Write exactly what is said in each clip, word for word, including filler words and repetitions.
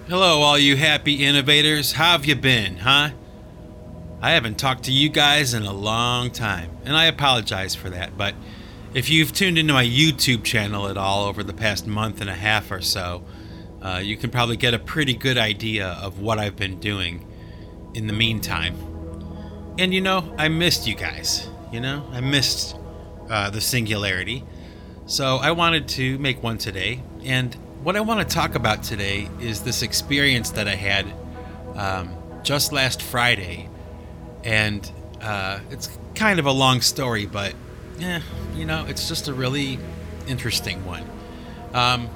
Hello, all you happy innovators. How have you been, huh? I haven't talked to you guys in a long time, and I apologize for that, but if you've tuned into my YouTube channel at all over the past month and a half or so, uh, you can probably get a pretty good idea of what I've been doing in the meantime. And you know, I missed you guys. You know, I missed uh, the Singularity. So I wanted to make one today, and what I want to talk about today is this experience that I had um, just last Friday. And uh, it's kind of a long story, but yeah, you know, it's just a really interesting one. Um,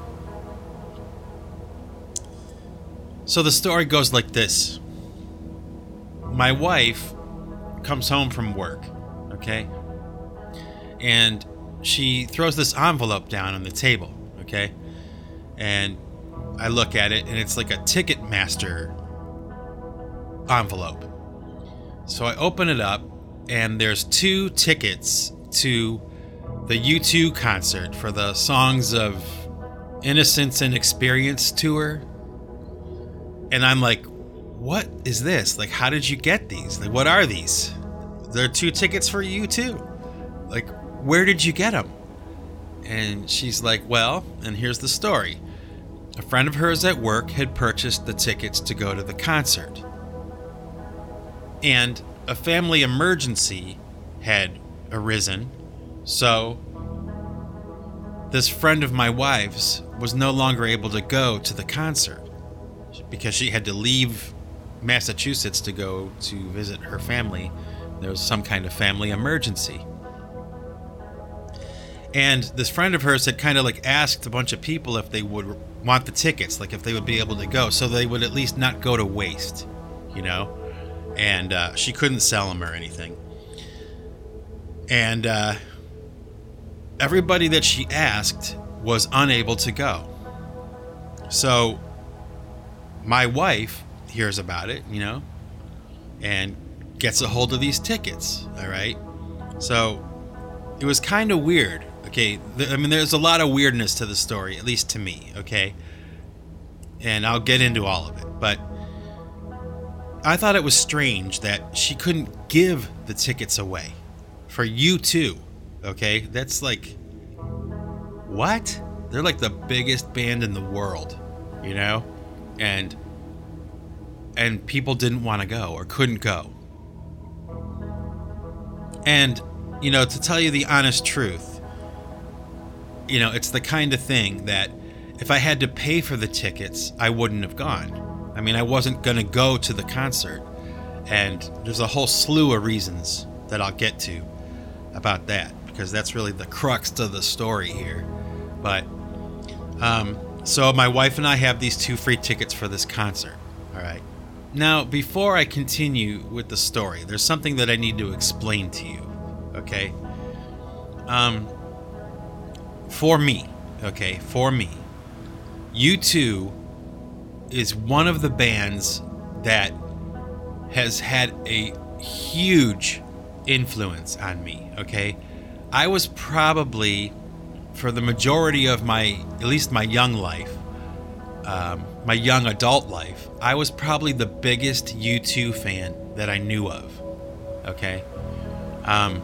so the story goes like this. My wife comes home from work, okay? And she throws this envelope down on the table, okay? And I look at it, and it's like a Ticketmaster envelope. So I open it up, and there's two tickets to the U two concert for the Songs of Innocence and Experience tour. And I'm like, what is this? Like, how did you get these? Like, what are these? There are two tickets for U two. Like, where did you get them? And she's like, well, and here's the story. A friend of hers at work had purchased the tickets to go to the concert. And a family emergency had arisen, so this friend of my wife's was no longer able to go to the concert because she had to leave Massachusetts to go to visit her family. There was some kind of family emergency. And this friend of hers had kind of like asked a bunch of people if they would want the tickets, like if they would be able to go, so they would at least not go to waste, you know? And uh, she couldn't sell them or anything. And uh, everybody that she asked was unable to go. So my wife hears about it, you know, and gets a hold of these tickets, all right? So it was kind of weird, okay? I mean, there's a lot of weirdness to the story, at least to me, okay? And I'll get into all of it, but I thought it was strange that she couldn't give the tickets away for U two, okay? That's like, what? They're like the biggest band in the world, you know? And and people didn't want to go or couldn't go. And, you know, to tell you the honest truth, you know, it's the kind of thing that if I had to pay for the tickets, I wouldn't have gone. I mean, I wasn't going to go to the concert, and there's a whole slew of reasons that I'll get to about that, because that's really the crux of the story here. But, um, so my wife and I have these two free tickets for this concert, all right? Now, before I continue with the story, there's something that I need to explain to you, okay? Um, for me, okay, for me, U two is one of the bands that has had a huge influence on me, okay? I was probably, for the majority of my, at least my young life, um, my young adult life, I was probably the biggest U two fan that I knew of, okay? Um,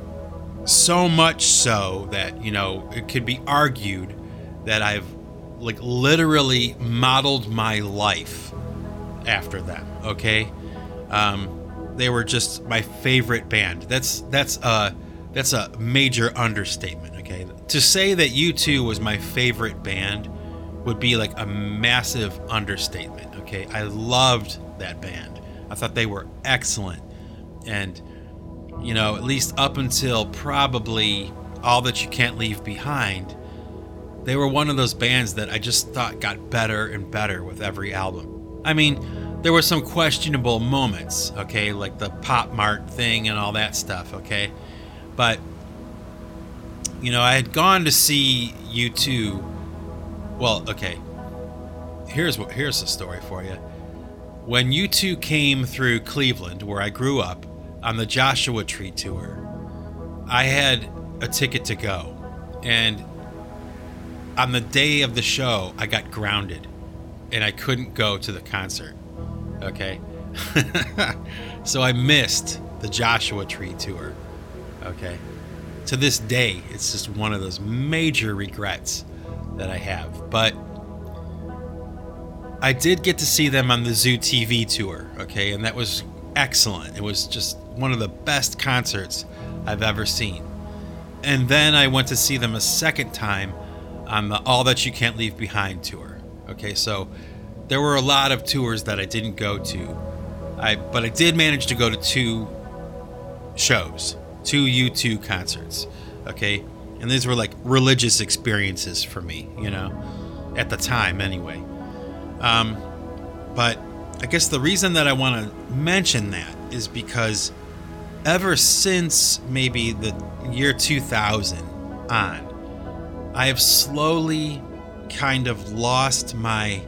so much so that, you know, it could be argued that I've like literally modeled my life after them, okay? Um, they were just my favorite band. That's that's a that's a major understatement, okay? To say that U two was my favorite band would be like a massive understatement, okay? I loved that band. I thought they were excellent. And, you know, at least up until probably All That You Can't Leave Behind, they were one of those bands that I just thought got better and better with every album. I mean, there were some questionable moments, okay, like the Pop Mart thing and all that stuff, okay? But, you know, I had gone to see U two. Well, okay, here's what here's the story for you. When U two came through Cleveland, where I grew up, on the Joshua Tree tour, I had a ticket to go. And on the day of the show, I got grounded. and I couldn't go to the concert. Okay. So I missed the Joshua Tree tour. Okay. To this day, it's just one of those major regrets that I have. But I did get to see them on the Zoo T V tour. Okay. And that was excellent. It was just one of the best concerts I've ever seen. And then I went to see them a second time on the All That You Can't Leave Behind tour. Okay, so there were a lot of tours that I didn't go to. I but I did manage to go to two shows, two U two concerts. Okay? And these were like religious experiences for me, you know, at the time anyway. Um but I guess the reason that I want to mention that is because ever since maybe the year two thousand on, I have slowly kind of lost my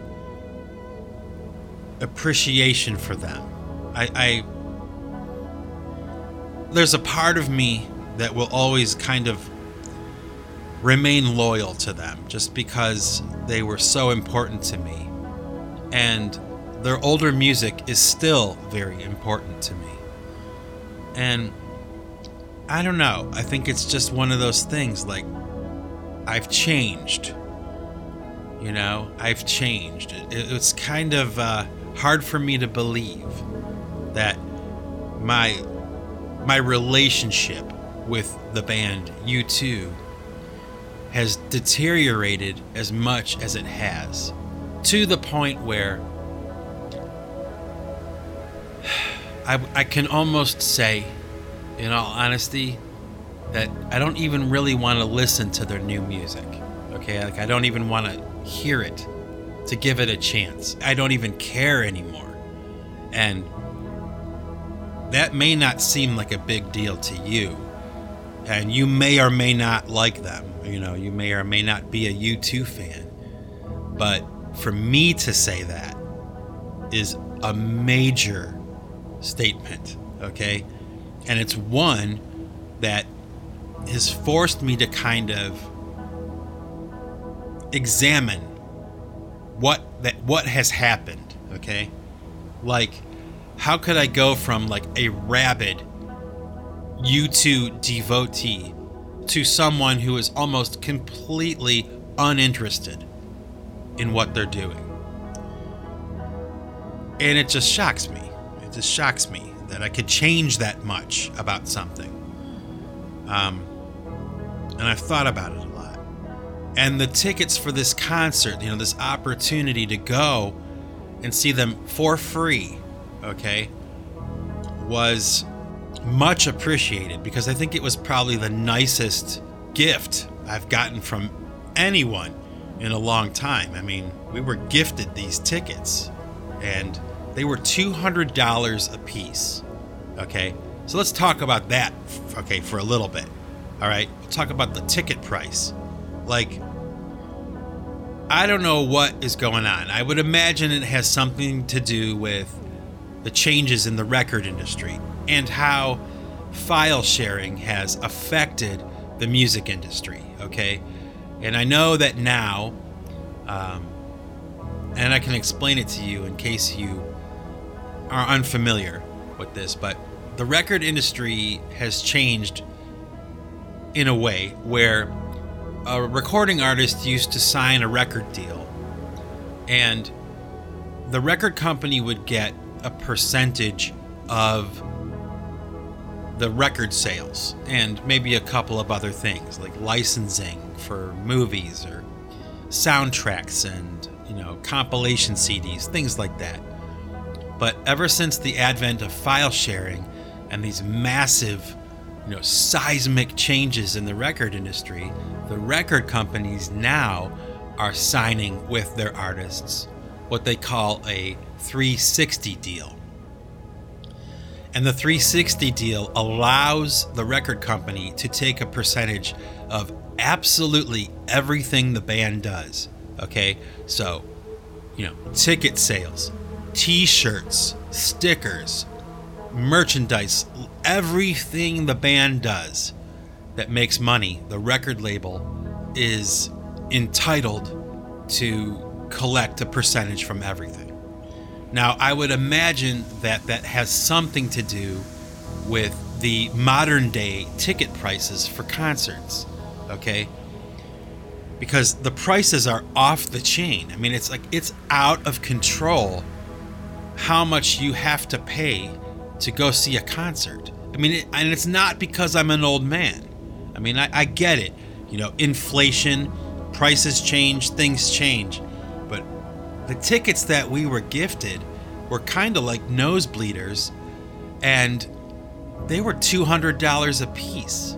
appreciation for them. I, I there's a part of me that will always kind of remain loyal to them just because they were so important to me. And their older music is still very important to me. And I don't know. I think it's just one of those things, like, I've changed. You know, I've changed. It, it's kind of uh, hard for me to believe that my my relationship with the band U two has deteriorated as much as it has, to the point where I, I can almost say, in all honesty, that I don't even really want to listen to their new music. Okay, like I don't even want to hear it, to give it a chance. I don't even care anymore. And that may not seem like a big deal to you. And you may or may not like them. You know, you may or may not be a U two fan. But for me to say that is a major statement, okay? And it's one that has forced me to kind of examine what that what has happened, okay? Like, how could I go from like a rabid U two devotee to someone who is almost completely uninterested in what they're doing? And it just shocks me. It just shocks me that I could change that much about something. Um, and I've thought about it a lot. And the tickets for this concert, you know, this opportunity to go and see them for free, okay, was much appreciated, because I think it was probably the nicest gift I've gotten from anyone in a long time. I mean, we were gifted these tickets, and they were two hundred dollars a piece. Okay, so let's talk about that, okay, for a little bit. All right, we'll talk about the ticket price. Like, I don't know what is going on. I would imagine it has something to do with the changes in the record industry and how file sharing has affected the music industry, okay? And I know that now, um, and I can explain it to you in case you are unfamiliar with this, but the record industry has changed in a way where a recording artist used to sign a record deal, and the record company would get a percentage of the record sales and maybe a couple of other things like licensing for movies or soundtracks and, you know, compilation C Ds, things like that. But ever since the advent of file sharing and these massive, you know, seismic changes in the record industry, the record companies now are signing with their artists what they call a three sixty deal. And the three sixty deal allows the record company to take a percentage of absolutely everything the band does. Okay? So, you know, ticket sales, t-shirts, stickers, merchandise, everything the band does that makes money, the record label is entitled to collect a percentage from everything. Now, I would imagine that that has something to do with the modern day ticket prices for concerts, okay? Because the prices are off the chain. I mean, it's like it's out of control how much you have to pay to go see a concert. I mean, it, and it's not because I'm an old man. I mean, I, I get it. You know, inflation, prices change, things change. But the tickets that we were gifted were kind of like nosebleeders, and they were two hundred dollars a piece.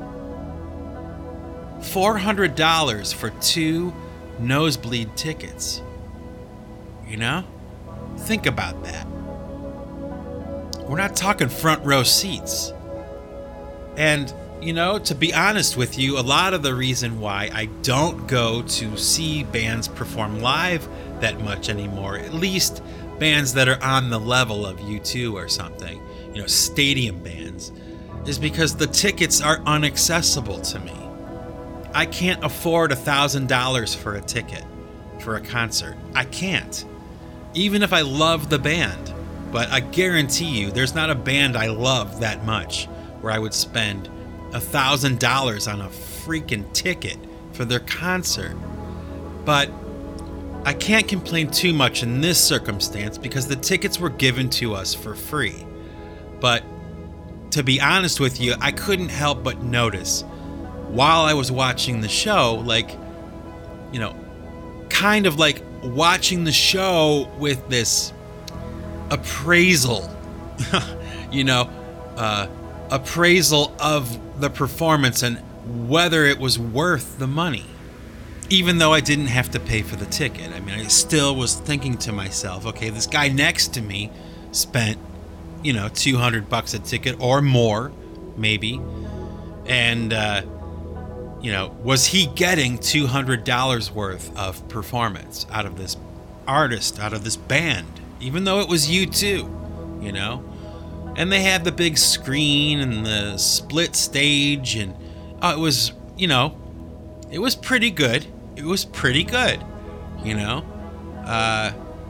four hundred dollars for two nosebleed tickets. You know? Think about that. We're not talking front row seats. And, you know, to be honest with you, a lot of the reason why I don't go to see bands perform live that much anymore, at least bands that are on the level of U two or something, you know, stadium bands, is because the tickets are inaccessible to me. I can't afford a thousand dollars for a ticket for a concert. I can't. Even if I love the band. But I guarantee you, there's not a band I love that much where I would spend a thousand dollars on a freaking ticket for their concert. But I can't complain too much in this circumstance because the tickets were given to us for free. But to be honest with you, I couldn't help but notice while I was watching the show, like, you know, kind of like watching the show with this appraisal, you know, uh, appraisal of the performance and whether it was worth the money. Even though I didn't have to pay for the ticket. I mean, I still was thinking to myself, okay, this guy next to me spent, you know, two hundred bucks a ticket or more, maybe. And, uh, you know, was he getting two hundred dollars worth of performance out of this artist, out of this band, even though it was U two, you know? And they had the big screen and the split stage, and uh, it was, you know, it was pretty good. It was pretty good, you know? Uh,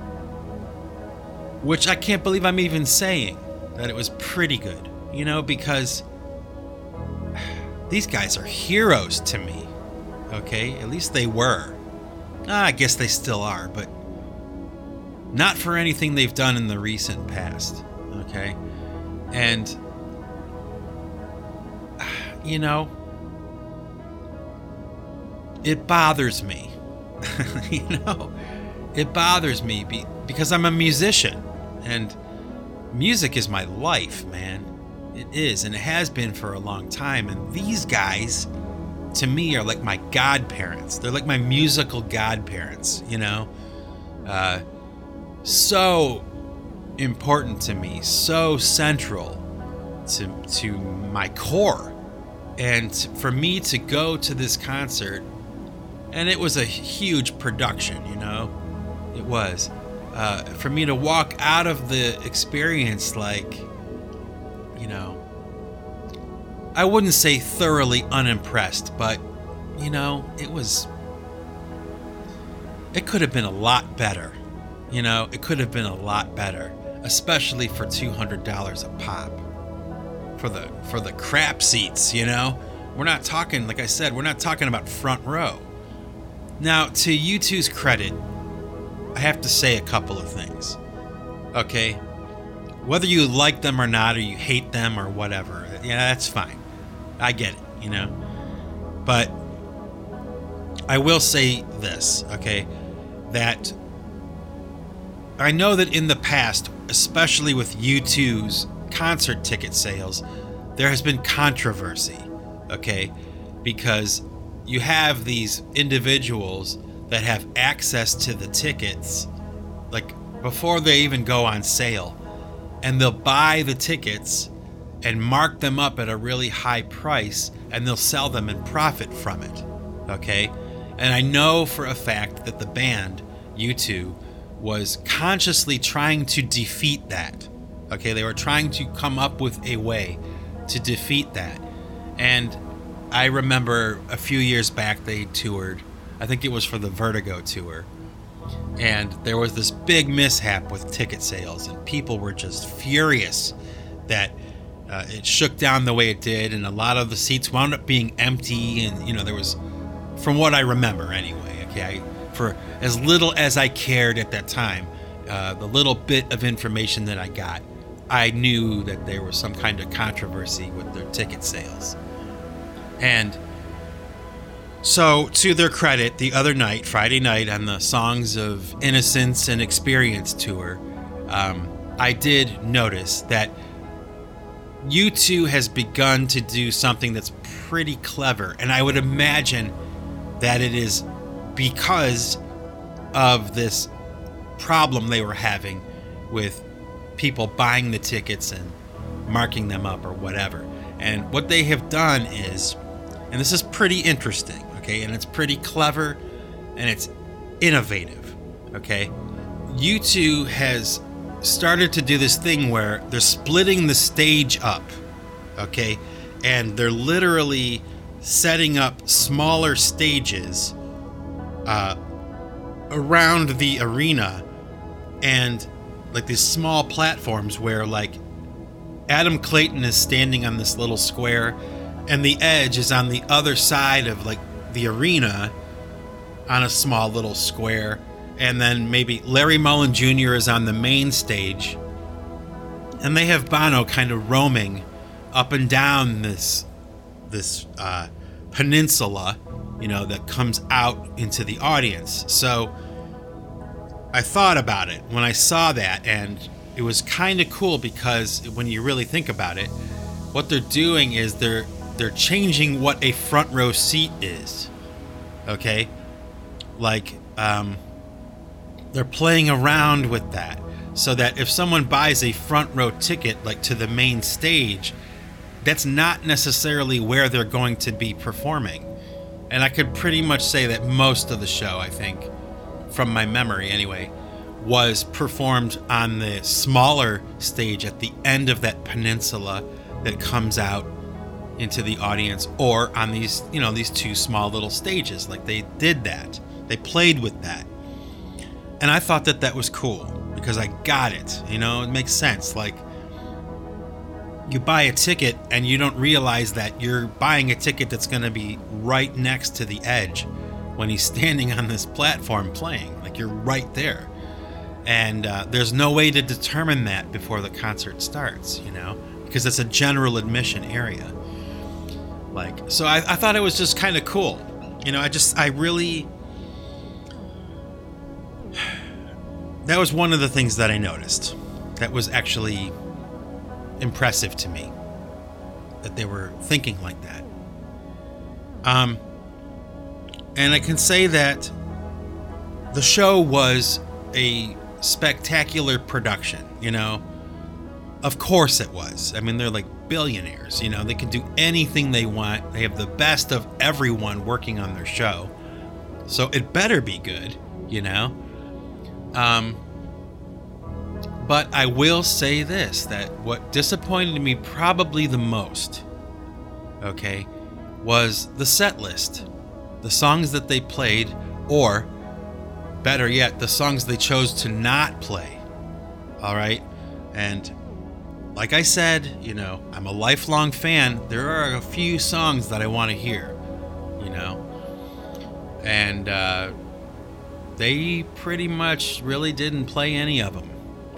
which I can't believe I'm even saying that it was pretty good, you know, because these guys are heroes to me, okay? At least they were. Ah, I guess they still are, but not for anything they've done in the recent past, okay? And, you know, it bothers me, you know, it bothers me be, because I'm a musician, and music is my life, man. It is, and it has been for a long time. And these guys, to me, are like my godparents. They're like my musical godparents, you know, uh, so important to me, so central to to my core. And for me to go to this concert, and it was a huge production, you know, it was. Uh, for me to walk out of the experience like, you know, I wouldn't say thoroughly unimpressed, but, you know, it was, it could have been a lot better. You know, it could have been a lot better, especially for two hundred dollars a pop. For the, for the crap seats, you know? We're not talking, like I said, we're not talking about front row. Now, to U two's credit, I have to say a couple of things, okay? Whether you like them or not, or you hate them or whatever, yeah, that's fine. I get it, you know? But I will say this, okay? That I know that in the past, especially with U two's concert ticket sales, there has been controversy, okay? Because you have these individuals that have access to the tickets, like, before they even go on sale, and they'll buy the tickets and mark them up at a really high price, and they'll sell them and profit from it, okay? And I know for a fact that the band, U two, was consciously trying to defeat that, okay? They were trying to come up with a way to defeat that. And I remember a few years back they toured, I think it was for the Vertigo tour, And there was this big mishap with ticket sales, and people were just furious that uh, it shook down the way it did, and a lot of the seats wound up being empty. And, you know, there was, from what I remember anyway, okay, I, for as little as I cared at that time, uh, the little bit of information that I got, I knew that there was some kind of controversy with their ticket sales. And so, to their credit, the other night, Friday night, on the Songs of Innocence and Experience tour, um, I did notice that U two has begun to do something that's pretty clever. And I would imagine that it is because of this problem they were having with people buying the tickets and marking them up or whatever. And what they have done is, and this is pretty interesting, okay, and it's pretty clever and it's innovative, okay? U two has started to do this thing where they're splitting the stage up, okay? And they're literally setting up smaller stages uh, around the arena, and like these small platforms where, like, Adam Clayton is standing on this little square and the Edge is on the other side of, like, the arena on a small little square, and then maybe Larry Mullen Junior is on the main stage, and they have Bono kind of roaming up and down this this uh, peninsula, you know, that comes out into the audience. So I thought about it when I saw that, and it was kind of cool because when you really think about it, what they're doing is they're they're changing what a front row seat is. Okay? Like, um, they're playing around with that so that if someone buys a front row ticket, like to the main stage, that's not necessarily where they're going to be performing. And I could pretty much say that most of the show, I think, from my memory anyway, was performed on the smaller stage at the end of that peninsula that comes out into the audience, or on these, you know, these two small little stages. Like, they did that. They played with that. And I thought that that was cool because I got it. You know, it makes sense. Like, you buy a ticket and you don't realize that you're buying a ticket that's going to be right next to the Edge when he's standing on this platform playing. Like, you're right there. And uh, there's no way to determine that before the concert starts, you know, because it's a general admission area. Like, so I, I thought it was just kind of cool. You know, I just, I really, that was one of the things that I noticed that was actually impressive to me, that they were thinking like that. Um, and I can say that the show was a spectacular production, you know. Of course it was. I mean, they're like billionaires, you know. They can do anything they want. They have the best of everyone working on their show. So it better be good, you know. Um, but I will say this, that what disappointed me probably the most, okay, was the set list. The songs that they played, or better yet, the songs they chose to not play. All right? And like I said, you know, I'm a lifelong fan. There are a few songs that I want to hear, you know. And uh, they pretty much really didn't play any of them.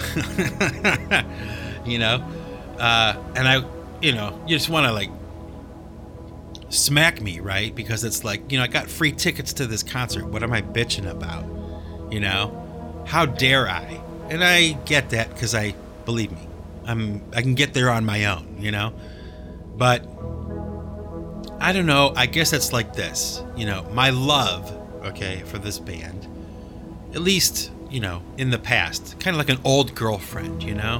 You know? Uh, and I, you know, you just want to, like, smack me, right? Because it's like, you know, I got free tickets to this concert. What am I bitching about? You know? How dare I? And I get that because I, believe me, I'm, I can get there on my own, you know? But I don't know. I guess it's like this, you know, my love, okay, for this band, at least, you know, in the past, kind of like an old girlfriend, you know?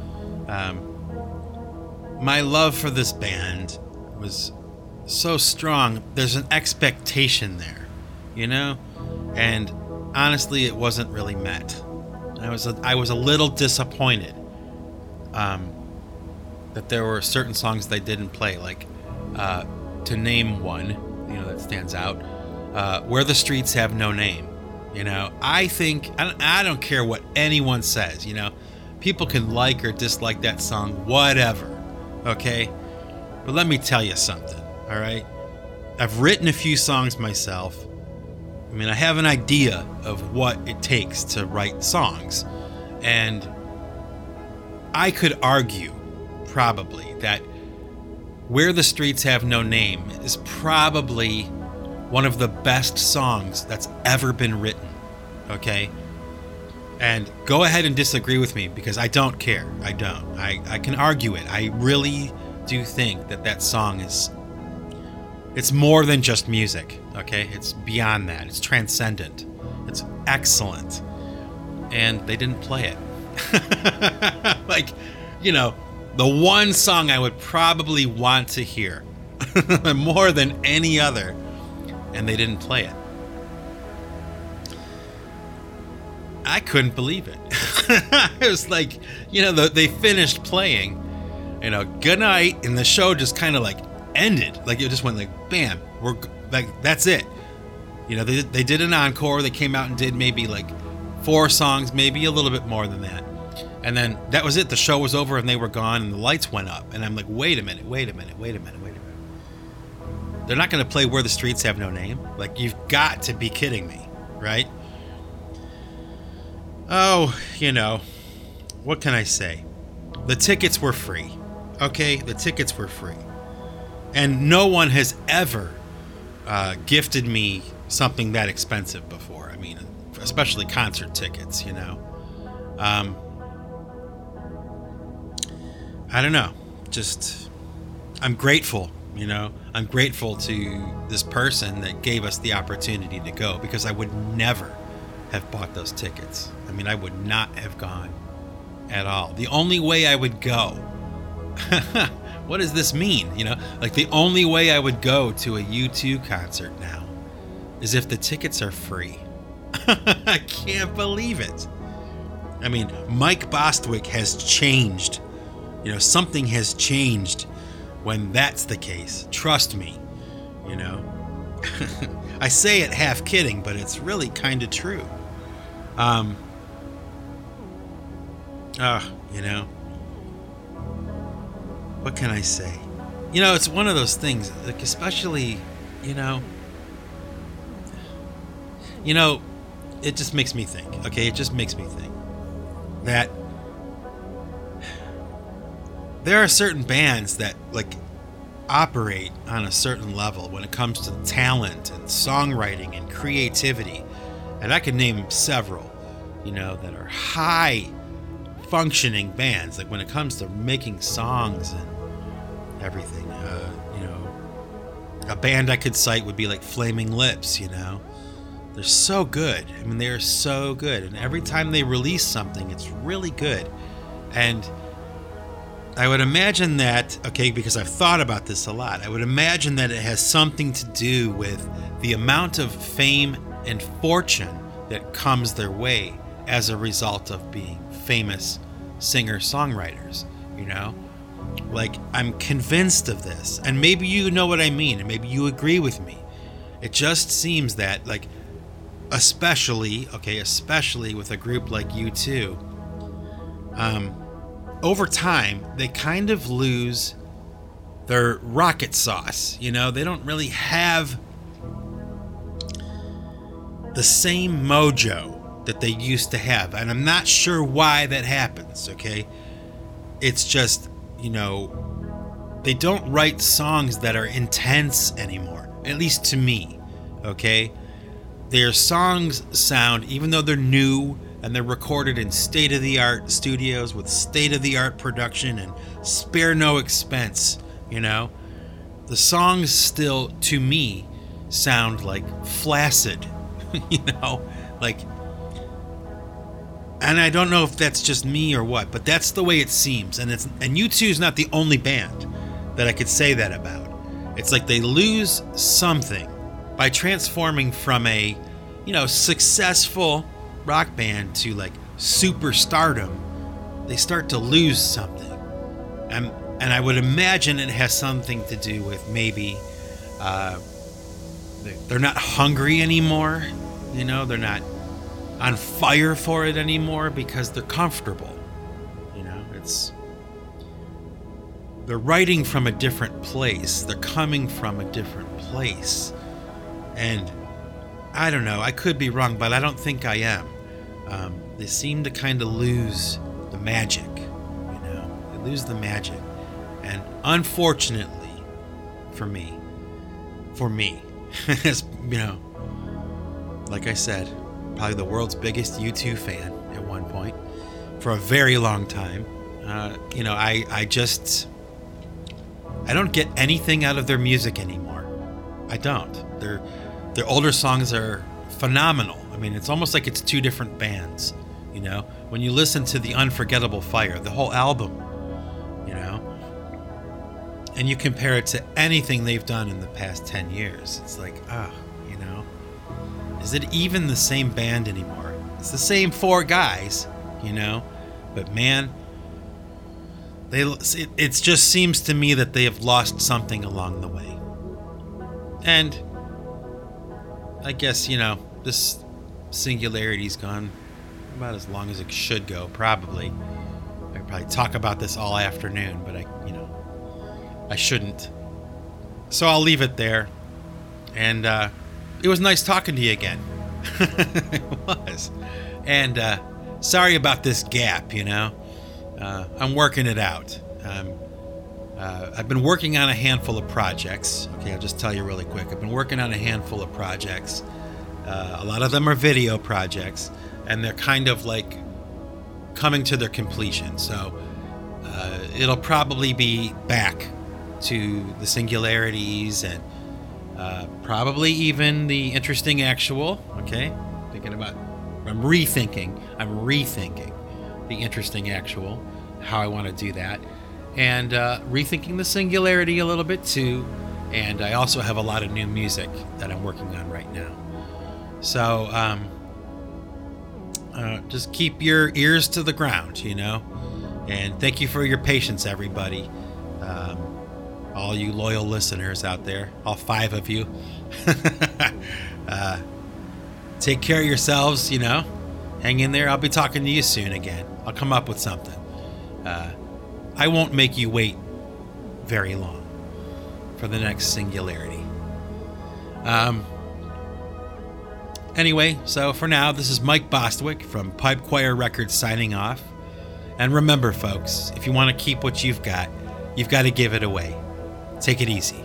Um, my love for this band was so strong. There's an expectation there, you know? And honestly, it wasn't really met. I was a, I was a little disappointed um, that there were certain songs they didn't play, like uh, to name one, you know, that stands out, uh, Where the Streets Have No Name. You know, I think, I, I don't care what anyone says, you know, people can like or dislike that song, whatever, okay? But let me tell you something, all right? I've written a few songs myself. I mean, I have an idea of what it takes to write songs. And I could argue, probably, that Where the Streets Have No Name is probably one of the best songs that's ever been written, okay? And go ahead and disagree with me, because I don't care. I don't. I, I can argue it. I really do think that that song is... It's more than just music, okay? It's beyond that. It's transcendent. It's excellent. And they didn't play it. Like, you know, the one song I would probably want to hear more than any other, and they didn't play it. I couldn't believe it. It was like, you know, the, they finished playing, you know, good night, and the show just kind of like ended. Like it just went like, bam, we're like, that's it. You know, they, they did an encore. They came out and did maybe like four songs, maybe a little bit more than that. And then that was it. The show was over and they were gone and the lights went up. And I'm like, wait a minute, wait a minute, wait a minute, wait a minute. They're not going to play Where the Streets Have No Name? Like, you've got to be kidding me, right? Oh, you know, what can I say? The tickets were free, okay? The tickets were free. And no one has ever uh, gifted me something that expensive before. I mean, especially concert tickets, you know. Um, I don't know. Just, I'm grateful, you know. I'm grateful to this person that gave us the opportunity to go, because I would never have bought those tickets. I mean, I would not have gone at all. The only way I would go, what does this mean? You know, like the only way I would go to a U two concert now is if the tickets are free. I can't believe it. I mean, Mike Bostwick has changed. You know, something has changed when that's the case. Trust me, you know. I say it half kidding, but it's really kind of true. Um, uh, you know, what can I say? You know, it's one of those things, like, especially, you know, you know, it just makes me think, okay? It just makes me think that there are certain bands that, like, operate on a certain level when it comes to talent and songwriting and creativity. And I could name several, you know, that are high functioning bands. Like when it comes to making songs and everything, uh, you know, a band I could cite would be like Flaming Lips, you know. They're so good. I mean, they're so good. And every time they release something, it's really good. And I would imagine that, okay, because I've thought about this a lot, I would imagine that it has something to do with the amount of fame and fortune that comes their way as a result of being famous singer-songwriters, you know? Like, I'm convinced of this, and maybe you know what I mean, and maybe you agree with me. It just seems that, like, especially, okay, especially with a group like U two, um, over time, they kind of lose their rocket sauce, you know? They don't really have the same mojo that they used to have. And I'm not sure why that happens, okay? It's just, you know, they don't write songs that are intense anymore, at least to me, okay? Their songs sound, even though they're new and they're recorded in state-of-the-art studios with state-of-the-art production and spare no expense, you know, the songs still, to me, sound like flaccid. You know, like, and I don't know if that's just me or what, but that's the way it seems. And it's, and U two is not the only band that I could say that about. It's like they lose something by transforming from a, you know, successful rock band to like superstardom. They start to lose something. And, and I would imagine it has something to do with maybe, uh, they're not hungry anymore. You know, they're not on fire for it anymore because they're comfortable. You know, it's they're writing from a different place. They're coming from a different place. And I don't know, I could be wrong, but I don't think I am. Um, they seem to kind of lose the magic, you know, they lose the magic. And unfortunately for me, for me, as you know, like I said, probably the world's biggest U two fan at one point for a very long time. Uh, you know, I, I just, I don't get anything out of their music anymore. I don't. Their, their older songs are phenomenal. I mean, it's almost like it's two different bands, you know? When you listen to The Unforgettable Fire, the whole album, you know? And you compare it to anything they've done in the past ten years, it's like, ah, oh, you know? Is it even the same band anymore? It's the same four guys, you know? But man, they it, it just seems to me that they have lost something along the way. And I guess, you know, this Singularity's gone about as long as it should go, probably. I could probably talk about this all afternoon, but I, you know, I shouldn't. So I'll leave it there. And uh, it was nice talking to you again. It was. And uh, sorry about this gap, you know. Uh, I'm working it out. Um, uh, I've been working on a handful of projects. Okay, I'll just tell you really quick. I've been working on a handful of projects. Uh, a lot of them are video projects, and they're kind of like coming to their completion. So uh, it'll probably be back to the Singularities and uh, probably even the Interesting Actual. Okay, thinking about, I'm rethinking. I'm rethinking the Interesting Actual, how I want to do that, and uh, rethinking the Singularity a little bit too. And I also have a lot of new music that I'm working on right now. So um, uh, just keep your ears to the ground, you know. And thank you for your patience, everybody. Um, all you loyal listeners out there, all five of you. uh, take care of yourselves, you know. Hang in there. I'll be talking to you soon again. I'll come up with something. Uh, I won't make you wait very long for the next Singularity. Um, anyway, so for now, this is Mike Bostwick from Pipe Choir Records signing off. And remember, folks, if you want to keep what you've got, you've got to give it away. Take it easy.